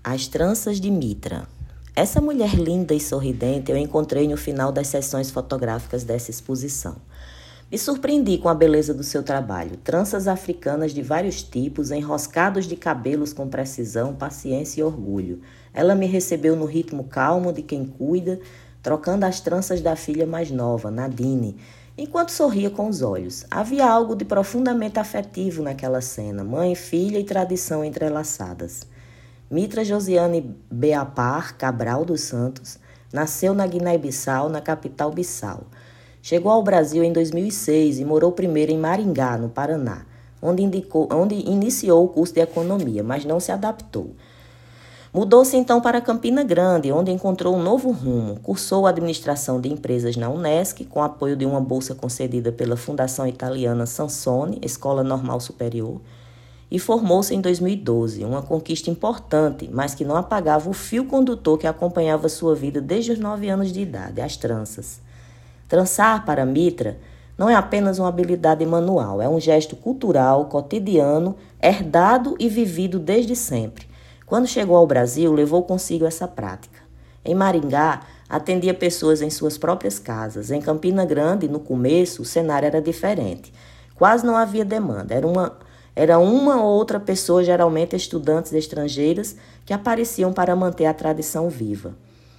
As tranças de Mitra. Essa mulher linda e sorridente eu encontrei no final das sessões fotográficas dessa exposição. Me surpreendi com a beleza do seu trabalho. Tranças africanas de vários tipos, enroscados de cabelos com precisão, paciência e orgulho. Ela me recebeu no ritmo calmo de quem cuida, trocando as tranças da filha mais nova, Nadine, enquanto sorria com os olhos. Havia algo de profundamente afetivo naquela cena, mãe, filha e tradição entrelaçadas. Mitra Josiane Beapar Cabral dos Santos nasceu na Guiné-Bissau, na capital Bissau. Chegou ao Brasil em 2006 e morou primeiro em Maringá, no Paraná, onde iniciou o curso de economia, mas não se adaptou. Mudou-se então para Campina Grande, onde encontrou um novo rumo. Cursou administração de empresas na Unesc, com apoio de uma bolsa concedida pela Fundação Italiana Sansone, Escola Normal Superior, e formou-se em 2012, uma conquista importante, mas que não apagava o fio condutor que acompanhava sua vida desde os 9 anos de idade, as tranças. Trançar para Mitra não é apenas uma habilidade manual, é um gesto cultural, cotidiano, herdado e vivido desde sempre. Quando chegou ao Brasil, levou consigo essa prática. Em Maringá, atendia pessoas em suas próprias casas. Em Campina Grande, no começo, o cenário era diferente. Quase não havia demanda, era uma ou outra pessoa, geralmente estudantes estrangeiras, que apareciam para manter a tradição viva.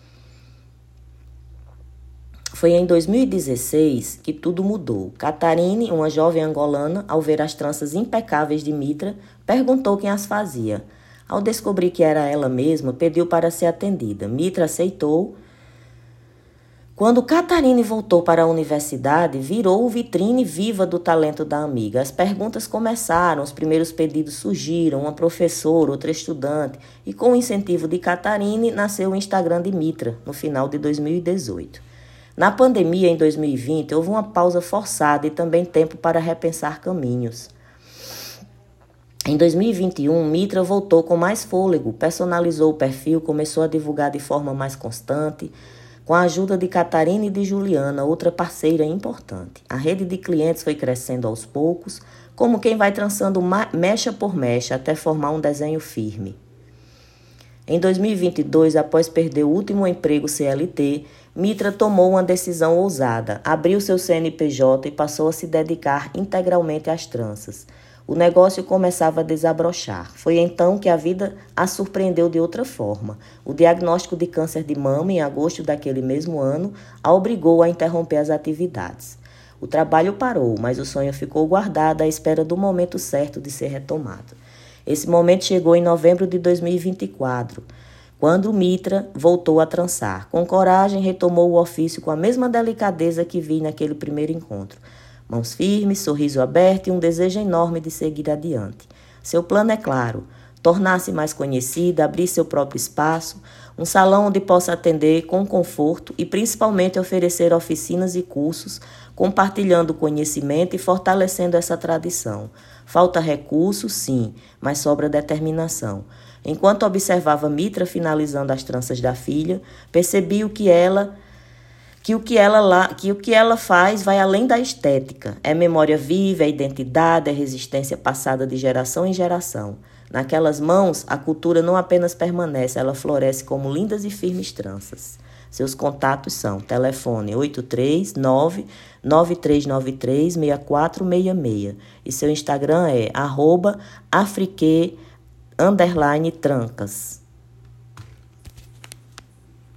Foi em 2016 que tudo mudou. Catarine, uma jovem angolana, ao ver as tranças impecáveis de Mitra, perguntou quem as fazia. Ao descobrir que era ela mesma, pediu para ser atendida. Mitra aceitou. Quando Catarine voltou para a universidade, virou vitrine viva do talento da amiga. As perguntas começaram, os primeiros pedidos surgiram, uma professora, outra estudante, e com o incentivo de Catarine, nasceu o Instagram de Mitra, no final de 2018. Na pandemia, em 2020, houve uma pausa forçada e também tempo para repensar caminhos. Em 2021, Mitra voltou com mais fôlego, personalizou o perfil, começou a divulgar de forma mais constante, com a ajuda de Catarina e de Juliana, outra parceira importante. A rede de clientes foi crescendo aos poucos, como quem vai trançando mecha por mecha até formar um desenho firme. Em 2022, após perder o último emprego CLT, Mitra tomou uma decisão ousada, abriu seu CNPJ e passou a se dedicar integralmente às tranças. O negócio começava a desabrochar. Foi então que a vida a surpreendeu de outra forma. O diagnóstico de câncer de mama, em agosto daquele mesmo ano, a obrigou a interromper as atividades. O trabalho parou, mas o sonho ficou guardado à espera do momento certo de ser retomado. Esse momento chegou em novembro de 2024, quando Mitra voltou a trançar. Com coragem, retomou o ofício com a mesma delicadeza que vi naquele primeiro encontro. Mãos firmes, sorriso aberto e um desejo enorme de seguir adiante. Seu plano é claro: tornar-se mais conhecida, abrir seu próprio espaço, um salão onde possa atender com conforto e principalmente oferecer oficinas e cursos, compartilhando conhecimento e fortalecendo essa tradição. Falta recursos, sim, mas sobra determinação. Enquanto observava Mitra finalizando as tranças da filha, percebi que o que ela faz vai além da estética. É memória viva, é identidade, é resistência passada de geração em geração. Naquelas mãos, a cultura não apenas permanece, ela floresce como lindas e firmes tranças. Seus contatos são telefone 839-9393-6466 e seu Instagram é @afrique_trancas.